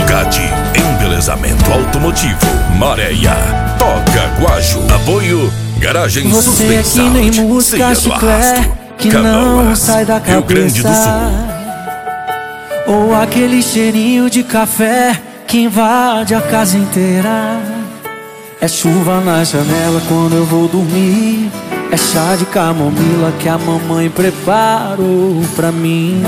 Ducati, embelezamento automotivo. Maréia, Toca Guajo. Apoio Garagem Você Suspensa. que nem música chiclé, que não sai da Rio Grande do cabeça. Sul. Ou aquele cheirinho de café que invade a casa inteira. É chuva na janela quando eu vou dormir. É chá de camomila que a mamãe preparou pra mim.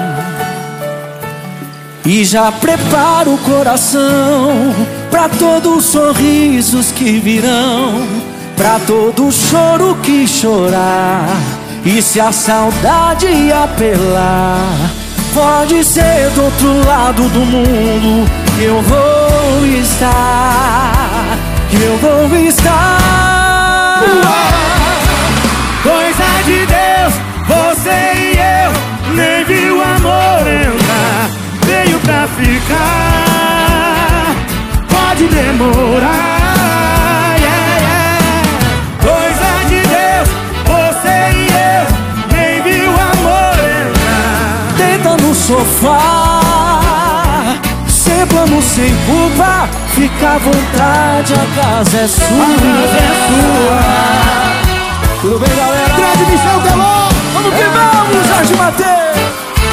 E já preparo o coração pra todos os sorrisos que virão, pra todo choro que chorar. E se a saudade apelar, pode ser do outro lado do mundo que eu vou estar, que eu vou estar. Coisa de Deus, você e eu, nem viu o amor entrar, veio pra ficar, pode demorar, yeah, yeah. Coisa de Deus, você e eu, nem viu o amor entrar. Deita no sofá, sem plano, sem culpa, fica à vontade, a casa é sua. A casa é sua. Tudo bem, galera? Grande Michel Teló, Vamos que vamos, Jorge Mateus!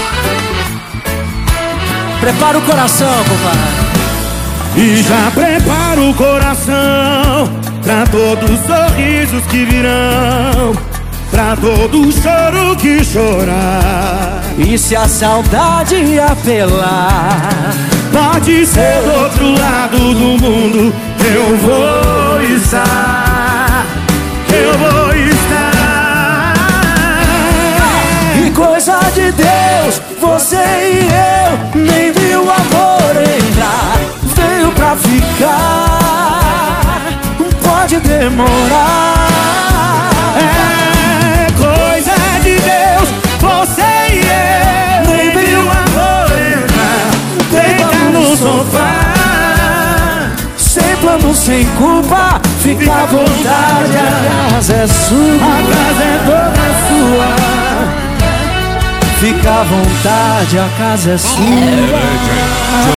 Prepara o coração, compadre. e já prepara o coração pra todos os sorrisos que virão, pra todo choro que chorar. E se a saudade apelar, Pode ser do outro lado do mundo, eu vou estar, eu vou estar. e coisa de Deus, você e eu, nem viu o amor entrar, veio pra ficar, pode demorar. É coisa de Deus, você e eu, nem viu o amor entrar, deita no sofá, Sem plano, sem culpa, fica à vontade, a casa é a sua. casa é toda sua. Fica à vontade, a casa é sua.